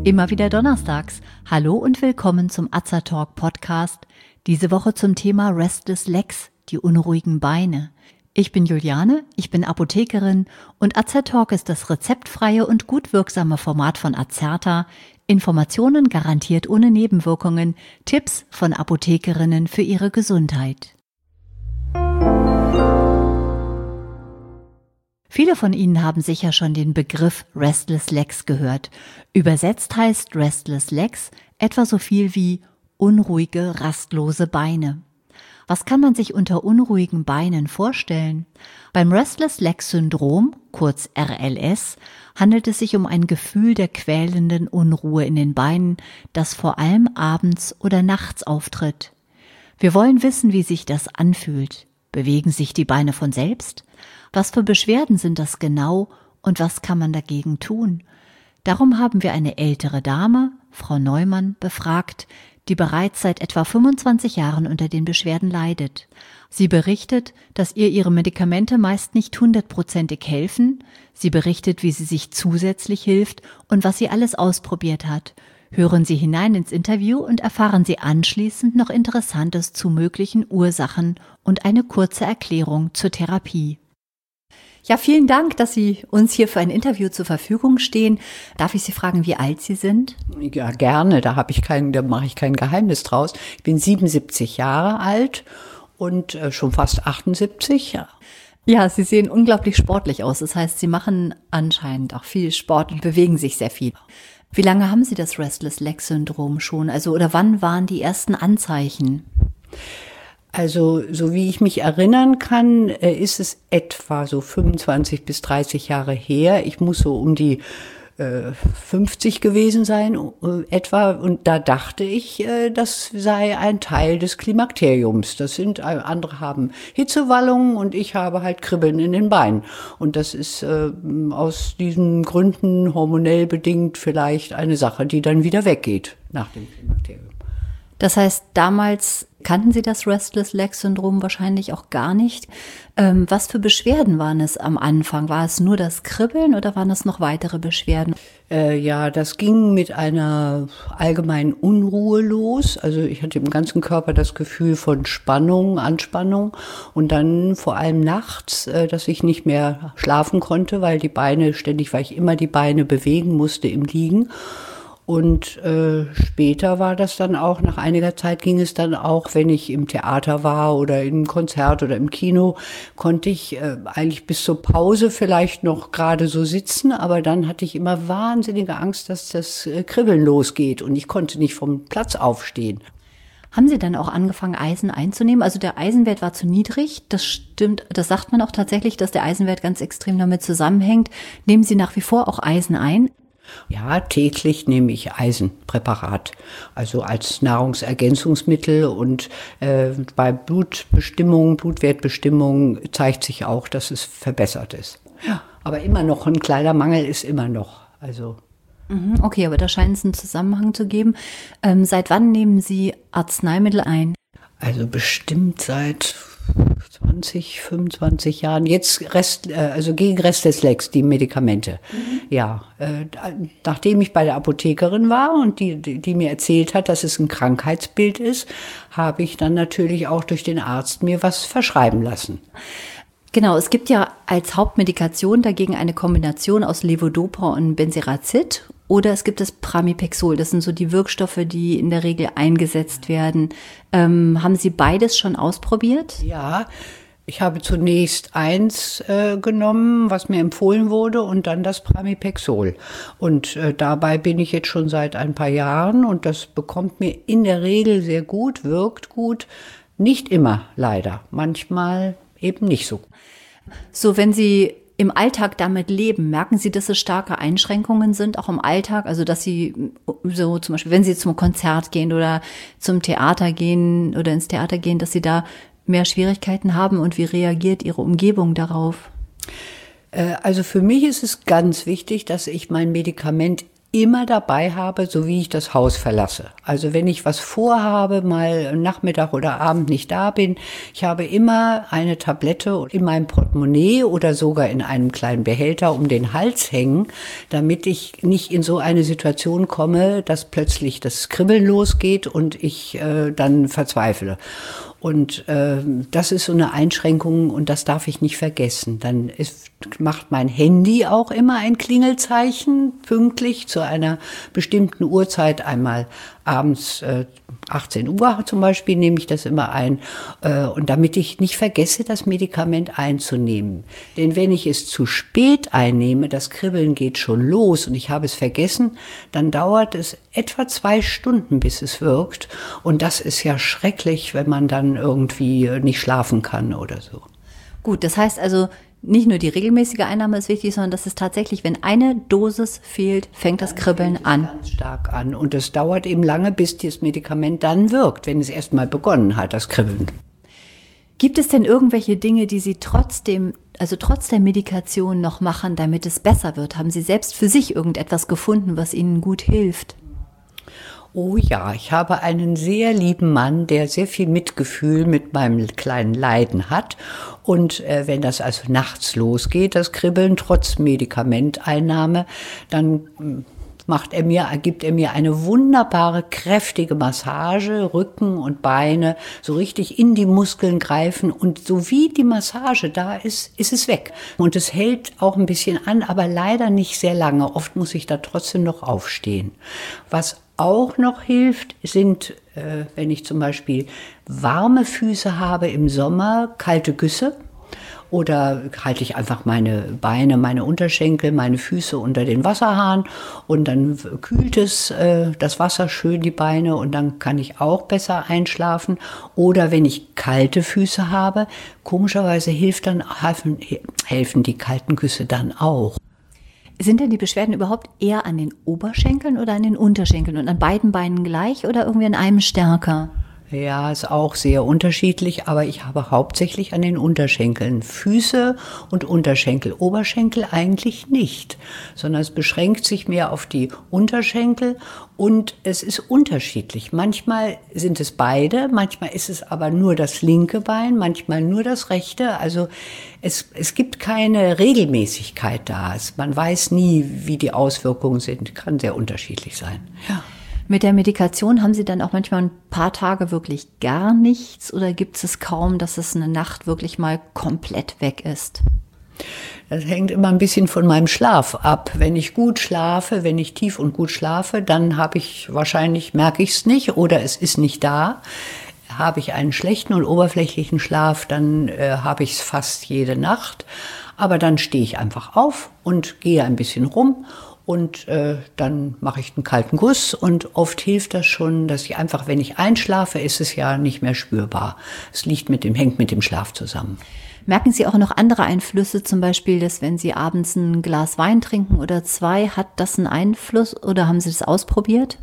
Immer wieder donnerstags. Hallo und willkommen zum Azer-Talk Podcast. Diese Woche zum Thema Restless Legs, die unruhigen Beine. Ich bin Juliane, ich bin Apothekerin und Azer-Talk ist das rezeptfreie und gut wirksame Format von Azerta. Informationen garantiert ohne Nebenwirkungen, Tipps von Apothekerinnen für ihre Gesundheit. Viele von Ihnen haben sicher schon den Begriff Restless Legs gehört. Übersetzt heißt Restless Legs etwa so viel wie unruhige, rastlose Beine. Was kann man sich unter unruhigen Beinen vorstellen? Beim Restless Legs Syndrom, kurz RLS, handelt es sich um ein Gefühl der quälenden Unruhe in den Beinen, das vor allem abends oder nachts auftritt. Wir wollen wissen, wie sich das anfühlt. Bewegen sich die Beine von selbst? Was für Beschwerden sind das genau und was kann man dagegen tun? Darum haben wir eine ältere Dame, Frau Neumann, befragt, die bereits seit etwa 25 Jahren unter den Beschwerden leidet. Sie berichtet, dass ihr ihre Medikamente meist nicht 100%ig helfen. Sie berichtet, wie sie sich zusätzlich hilft und was sie alles ausprobiert hat. Hören Sie hinein ins Interview und erfahren Sie anschließend noch Interessantes zu möglichen Ursachen und eine kurze Erklärung zur Therapie. Ja, vielen Dank, dass Sie uns hier für ein Interview zur Verfügung stehen. Darf ich Sie fragen, wie alt Sie sind? Ja, gerne. Da mache ich kein Geheimnis draus. Ich bin 77 Jahre alt und schon fast 78. Ja, Sie sehen unglaublich sportlich aus. Das heißt, Sie machen anscheinend auch viel Sport und bewegen sich sehr viel. Wie lange haben Sie das Restless Legs Syndrom schon? Oder wann waren die ersten Anzeichen? Also, so wie ich mich erinnern kann, ist es etwa so 25 bis 30 Jahre her. Ich muss so um die 50 gewesen sein, etwa. Und da dachte ich, das sei ein Teil des Klimakteriums. Andere haben Hitzewallungen und ich habe halt Kribbeln in den Beinen. Und das ist aus diesen Gründen hormonell bedingt vielleicht eine Sache, die dann wieder weggeht nach dem Klimakterium. Das heißt, damals kannten Sie das Restless Legs Syndrom wahrscheinlich auch gar nicht. Was für Beschwerden waren es am Anfang? War es nur das Kribbeln oder waren es noch weitere Beschwerden? Ja, das ging mit einer allgemeinen Unruhe los. Also ich hatte im ganzen Körper das Gefühl von Spannung, Anspannung und dann vor allem nachts, dass ich nicht mehr schlafen konnte, weil ich immer die Beine bewegen musste im Liegen. Und später war das dann auch, nach einiger Zeit ging es dann auch, wenn ich im Theater war oder im Konzert oder im Kino, konnte ich eigentlich bis zur Pause vielleicht noch gerade so sitzen, aber dann hatte ich immer wahnsinnige Angst, dass das Kribbeln losgeht und ich konnte nicht vom Platz aufstehen. Haben Sie dann auch angefangen, Eisen einzunehmen? Also der Eisenwert war zu niedrig, das stimmt, das sagt man auch tatsächlich, dass der Eisenwert ganz extrem damit zusammenhängt. Nehmen Sie nach wie vor auch Eisen ein? Ja, täglich nehme ich Eisenpräparat, also als Nahrungsergänzungsmittel und bei Blutwertbestimmung zeigt sich auch, dass es verbessert ist. Ja, aber immer noch, ein kleiner Mangel ist immer noch, also. Okay, aber da scheint es einen Zusammenhang zu geben. Seit wann nehmen Sie Arzneimittel ein? Also bestimmt seit 20, 25 Jahren. Jetzt gegen Restless Legs, die Medikamente. Ja, nachdem ich bei der Apothekerin war und die mir erzählt hat, dass es ein Krankheitsbild ist, habe ich dann natürlich auch durch den Arzt mir was verschreiben lassen. Genau, es gibt ja als Hauptmedikation dagegen eine Kombination aus Levodopa und Benzerazid oder es gibt das Pramipexol. Das sind so die Wirkstoffe, die in der Regel eingesetzt werden. Haben Sie beides schon ausprobiert? Ja, ich habe zunächst eins genommen, was mir empfohlen wurde, und dann das Pramipexol. Und dabei bin ich jetzt schon seit ein paar Jahren und das bekommt mir in der Regel sehr gut, wirkt gut. Nicht immer, leider. Manchmal eben nicht so. So, wenn Sie im Alltag damit leben, merken Sie, dass es starke Einschränkungen sind, auch im Alltag? Also, dass Sie so zum Beispiel, wenn Sie zum Konzert gehen oder zum Theater gehen oder ins Theater gehen, dass Sie da mehr Schwierigkeiten haben und wie reagiert Ihre Umgebung darauf? Also für mich ist es ganz wichtig, dass ich mein Medikament immer dabei habe, so wie ich das Haus verlasse. Also wenn ich was vorhabe, mal Nachmittag oder Abend nicht da bin, ich habe immer eine Tablette in meinem Portemonnaie oder sogar in einem kleinen Behälter um den Hals hängen, damit ich nicht in so eine Situation komme, dass plötzlich das Kribbeln losgeht und ich dann verzweifle. Und das ist so eine Einschränkung und das darf ich nicht vergessen. Dann macht mein Handy auch immer ein Klingelzeichen, pünktlich zu einer bestimmten Uhrzeit, einmal abends 18 Uhr zum Beispiel nehme ich das immer ein. Und damit ich nicht vergesse, das Medikament einzunehmen. Denn wenn ich es zu spät einnehme, das Kribbeln geht schon los und ich habe es vergessen, dann dauert es etwa 2 Stunden, bis es wirkt. Und das ist ja schrecklich, wenn man dann irgendwie nicht schlafen kann oder so. Gut, das heißt also, nicht nur die regelmäßige Einnahme ist wichtig, sondern das ist tatsächlich, wenn eine Dosis fehlt, fängt das Kribbeln an. Ganz stark an. Und es dauert eben lange, bis das Medikament dann wirkt, wenn es erst mal begonnen hat, das Kribbeln. Gibt es denn irgendwelche Dinge, die Sie trotz der Medikation noch machen, damit es besser wird? Haben Sie selbst für sich irgendetwas gefunden, was Ihnen gut hilft? Oh ja, ich habe einen sehr lieben Mann, der sehr viel Mitgefühl mit meinem kleinen Leiden hat. Und wenn das also nachts losgeht, das Kribbeln trotz Medikamenteinnahme, dann gibt er mir eine wunderbare, kräftige Massage, Rücken und Beine, so richtig in die Muskeln greifen. Und so wie die Massage da ist, ist es weg. Und es hält auch ein bisschen an, aber leider nicht sehr lange. Oft muss ich da trotzdem noch aufstehen. Was auch noch hilft, sind, wenn ich zum Beispiel warme Füße habe im Sommer, kalte Güsse. Oder halte ich einfach meine Beine, meine Unterschenkel, meine Füße unter den Wasserhahn und dann kühlt es das Wasser schön die Beine und dann kann ich auch besser einschlafen. Oder wenn ich kalte Füße habe, komischerweise helfen die kalten Güsse dann auch. Sind denn die Beschwerden überhaupt eher an den Oberschenkeln oder an den Unterschenkeln und an beiden Beinen gleich oder irgendwie an einem stärker? Ja, ist auch sehr unterschiedlich, aber ich habe hauptsächlich an den Unterschenkeln Füße und Unterschenkel. Oberschenkel eigentlich nicht, sondern es beschränkt sich mehr auf die Unterschenkel und es ist unterschiedlich. Manchmal sind es beide, manchmal ist es aber nur das linke Bein, manchmal nur das rechte. Also es gibt keine Regelmäßigkeit da. Man weiß nie, wie die Auswirkungen sind. Kann sehr unterschiedlich sein. Ja. Mit der Medikation haben Sie dann auch manchmal ein paar Tage wirklich gar nichts oder gibt es kaum, dass es eine Nacht wirklich mal komplett weg ist? Das hängt immer ein bisschen von meinem Schlaf ab. Wenn ich gut schlafe, wenn ich tief und gut schlafe, dann merke ich es nicht oder es ist nicht da. Habe ich einen schlechten und oberflächlichen Schlaf, dann habe ich es fast jede Nacht. Aber dann stehe ich einfach auf und gehe ein bisschen rum. Und dann mache ich einen kalten Guss und oft hilft das schon, dass ich einfach, wenn ich einschlafe, ist es ja nicht mehr spürbar. Es hängt mit dem Schlaf zusammen. Merken Sie auch noch andere Einflüsse, zum Beispiel, dass wenn Sie abends ein Glas Wein trinken oder 2, hat das einen Einfluss oder haben Sie das ausprobiert?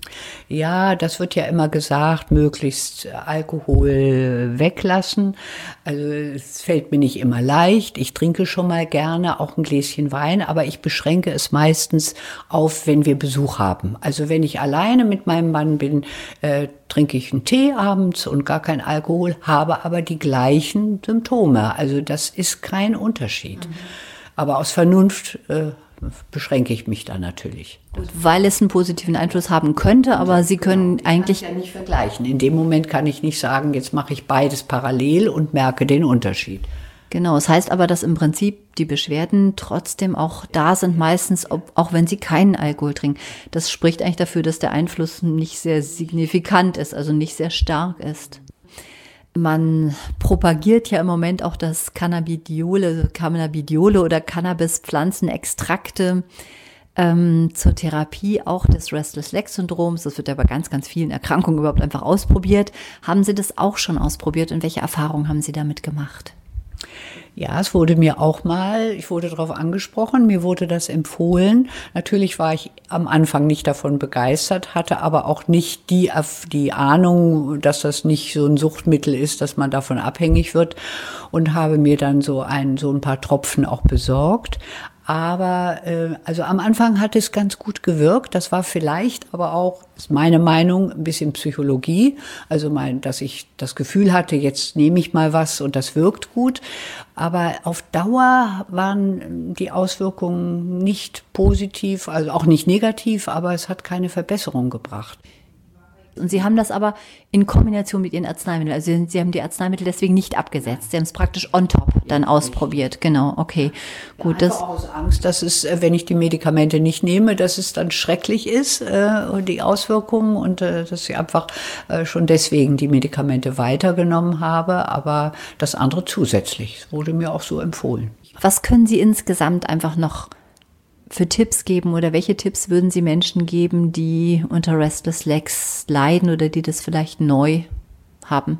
Ja, das wird ja immer gesagt, möglichst Alkohol weglassen. Also es fällt mir nicht immer leicht. Ich trinke schon mal gerne auch ein Gläschen Wein, aber ich beschränke es meistens auf, wenn wir Besuch haben. Also wenn ich alleine mit meinem Mann bin, trinke ich einen Tee abends und gar kein Alkohol, habe aber die gleichen Symptome. Also das ist kein Unterschied. Aber aus Vernunft beschränke ich mich da natürlich. Gut, weil es einen positiven Einfluss haben könnte, aber Sie können eigentlich ja nicht vergleichen. In dem Moment kann ich nicht sagen, jetzt mache ich beides parallel und merke den Unterschied. Genau, es heißt aber, dass im Prinzip die Beschwerden trotzdem auch da sind, meistens, auch wenn Sie keinen Alkohol trinken. Das spricht eigentlich dafür, dass der Einfluss nicht sehr signifikant ist, also nicht sehr stark ist. Man propagiert ja im Moment auch das Cannabidiole oder Cannabispflanzenextrakte zur Therapie auch des Restless-Legs-Syndroms. Das wird ja bei ganz, ganz vielen Erkrankungen überhaupt einfach ausprobiert. Haben Sie das auch schon ausprobiert und welche Erfahrungen haben Sie damit gemacht? Ja, ich wurde darauf angesprochen, mir wurde das empfohlen. Natürlich war ich am Anfang nicht davon begeistert, hatte aber auch nicht die Ahnung, dass das nicht so ein Suchtmittel ist, dass man davon abhängig wird und habe mir dann so ein paar Tropfen auch besorgt. Aber also am Anfang hat es ganz gut gewirkt. Das war vielleicht aber auch, ist meine Meinung, ein bisschen Psychologie. Also dass ich das Gefühl hatte, jetzt nehme ich mal was und das wirkt gut. Aber auf Dauer waren die Auswirkungen nicht positiv, also auch nicht negativ, aber es hat keine Verbesserung gebracht. Und Sie haben das aber in Kombination mit Ihren Arzneimitteln, also Sie haben die Arzneimittel deswegen nicht abgesetzt. Sie haben es praktisch on top dann ausprobiert. Genau, okay. Gut, das aus Angst, dass es, wenn ich die Medikamente nicht nehme, dass es dann schrecklich ist, die Auswirkungen, und dass ich einfach schon deswegen die Medikamente weitergenommen habe, aber das andere zusätzlich. Das wurde mir auch so empfohlen. Was können Sie insgesamt einfach noch für Tipps geben oder welche Tipps würden Sie Menschen geben, die unter Restless Legs leiden oder die das vielleicht neu haben?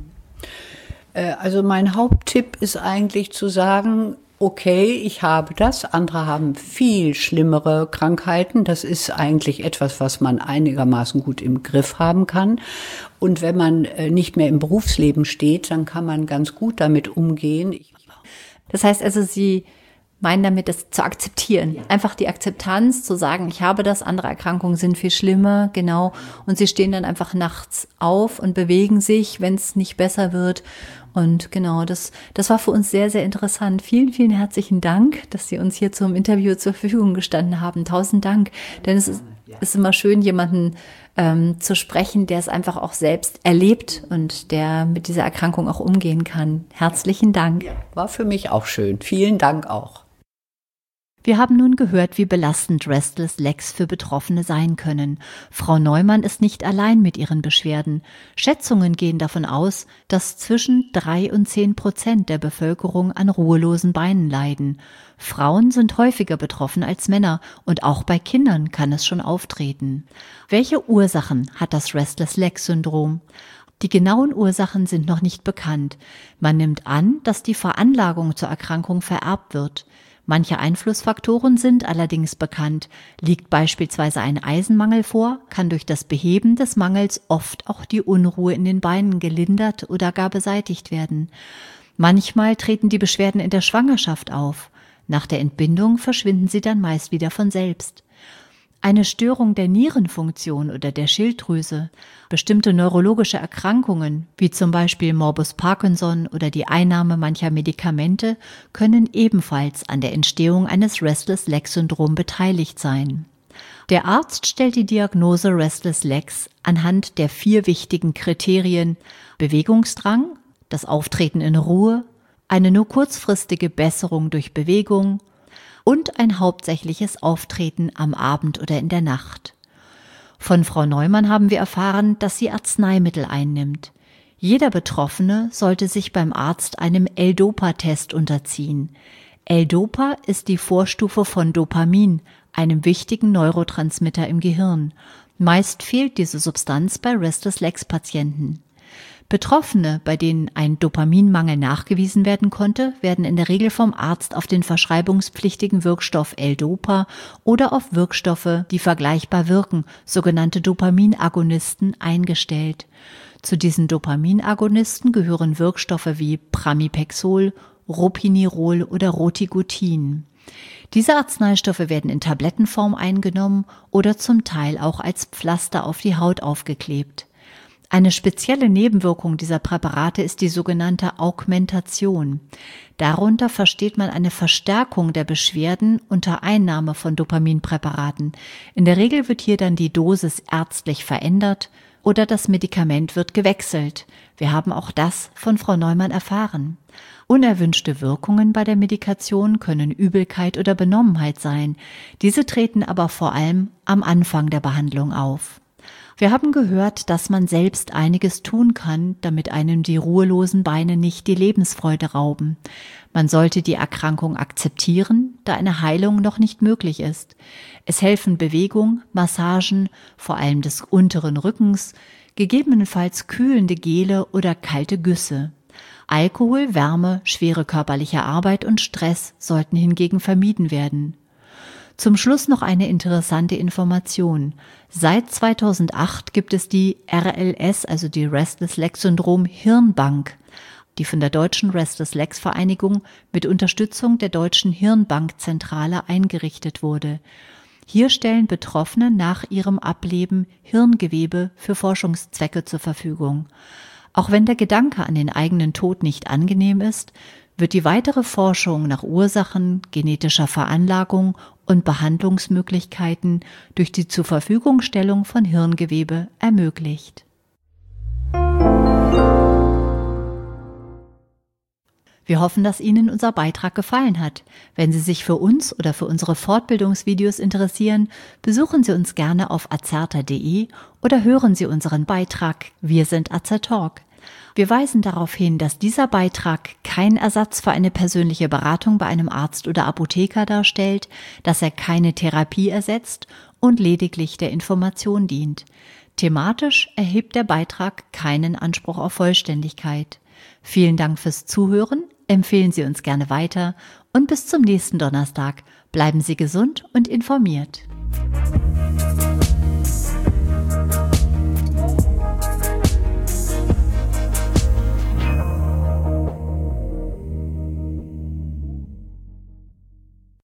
Also mein Haupttipp ist eigentlich zu sagen, okay, ich habe das, andere haben viel schlimmere Krankheiten. Das ist eigentlich etwas, was man einigermaßen gut im Griff haben kann. Und wenn man nicht mehr im Berufsleben steht, dann kann man ganz gut damit umgehen. Das heißt also, Sie meinen damit, das zu akzeptieren. Ja. Einfach die Akzeptanz, zu sagen, ich habe das, andere Erkrankungen sind viel schlimmer, genau. Und Sie stehen dann einfach nachts auf und bewegen sich, wenn es nicht besser wird. Und genau, das war für uns sehr, sehr interessant. Vielen, vielen herzlichen Dank, dass Sie uns hier zum Interview zur Verfügung gestanden haben. 1000 Dank. Denn es ist immer schön, jemanden zu sprechen, der es einfach auch selbst erlebt und der mit dieser Erkrankung auch umgehen kann. Herzlichen Dank. Ja, war für mich auch schön. Vielen Dank auch. Wir haben nun gehört, wie belastend Restless Legs für Betroffene sein können. Frau Neumann ist nicht allein mit ihren Beschwerden. Schätzungen gehen davon aus, dass zwischen 3 und 10% der Bevölkerung an ruhelosen Beinen leiden. Frauen sind häufiger betroffen als Männer und auch bei Kindern kann es schon auftreten. Welche Ursachen hat das Restless Legs Syndrom? Die genauen Ursachen sind noch nicht bekannt. Man nimmt an, dass die Veranlagung zur Erkrankung vererbt wird. Manche Einflussfaktoren sind allerdings bekannt. Liegt beispielsweise ein Eisenmangel vor, kann durch das Beheben des Mangels oft auch die Unruhe in den Beinen gelindert oder gar beseitigt werden. Manchmal treten die Beschwerden in der Schwangerschaft auf. Nach der Entbindung verschwinden sie dann meist wieder von selbst. Eine Störung der Nierenfunktion oder der Schilddrüse, bestimmte neurologische Erkrankungen, wie zum Beispiel Morbus Parkinson oder die Einnahme mancher Medikamente, können ebenfalls an der Entstehung eines Restless Leg Syndrom beteiligt sein. Der Arzt stellt die Diagnose Restless Legs anhand der 4 wichtigen Kriterien: Bewegungsdrang, das Auftreten in Ruhe, eine nur kurzfristige Besserung durch Bewegung und ein hauptsächliches Auftreten am Abend oder in der Nacht. Von Frau Neumann haben wir erfahren, dass sie Arzneimittel einnimmt. Jeder Betroffene sollte sich beim Arzt einem L-Dopa-Test unterziehen. L-Dopa ist die Vorstufe von Dopamin, einem wichtigen Neurotransmitter im Gehirn. Meist fehlt diese Substanz bei Restless Legs Patienten. Betroffene, bei denen ein Dopaminmangel nachgewiesen werden konnte, werden in der Regel vom Arzt auf den verschreibungspflichtigen Wirkstoff L-Dopa oder auf Wirkstoffe, die vergleichbar wirken, sogenannte Dopaminagonisten, eingestellt. Zu diesen Dopaminagonisten gehören Wirkstoffe wie Pramipexol, Ropinirol oder Rotiglutin. Diese Arzneistoffe werden in Tablettenform eingenommen oder zum Teil auch als Pflaster auf die Haut aufgeklebt. Eine spezielle Nebenwirkung dieser Präparate ist die sogenannte Augmentation. Darunter versteht man eine Verstärkung der Beschwerden unter Einnahme von Dopaminpräparaten. In der Regel wird hier dann die Dosis ärztlich verändert oder das Medikament wird gewechselt. Wir haben auch das von Frau Neumann erfahren. Unerwünschte Wirkungen bei der Medikation können Übelkeit oder Benommenheit sein. Diese treten aber vor allem am Anfang der Behandlung auf. Wir haben gehört, dass man selbst einiges tun kann, damit einem die ruhelosen Beine nicht die Lebensfreude rauben. Man sollte die Erkrankung akzeptieren, da eine Heilung noch nicht möglich ist. Es helfen Bewegung, Massagen, vor allem des unteren Rückens, gegebenenfalls kühlende Gele oder kalte Güsse. Alkohol, Wärme, schwere körperliche Arbeit und Stress sollten hingegen vermieden werden. Zum Schluss noch eine interessante Information. Seit 2008 gibt es die RLS, also die Restless Leg Syndrom Hirnbank. die von der Deutschen Restless Legs Vereinigung mit Unterstützung der Deutschen Hirnbankzentrale eingerichtet wurde. Hier stellen Betroffene nach ihrem Ableben Hirngewebe für Forschungszwecke zur Verfügung. Auch wenn der Gedanke an den eigenen Tod nicht angenehm ist, wird die weitere Forschung nach Ursachen, genetischer Veranlagung und Behandlungsmöglichkeiten durch die Zurverfügungstellung von Hirngewebe ermöglicht. Wir hoffen, dass Ihnen unser Beitrag gefallen hat. Wenn Sie sich für uns oder für unsere Fortbildungsvideos interessieren, besuchen Sie uns gerne auf azerta.de oder hören Sie unseren Beitrag Wir sind Azertalk. Wir weisen darauf hin, dass dieser Beitrag kein Ersatz für eine persönliche Beratung bei einem Arzt oder Apotheker darstellt, dass er keine Therapie ersetzt und lediglich der Information dient. Thematisch erhebt der Beitrag keinen Anspruch auf Vollständigkeit. Vielen Dank fürs Zuhören, empfehlen Sie uns gerne weiter und bis zum nächsten Donnerstag. Bleiben Sie gesund und informiert.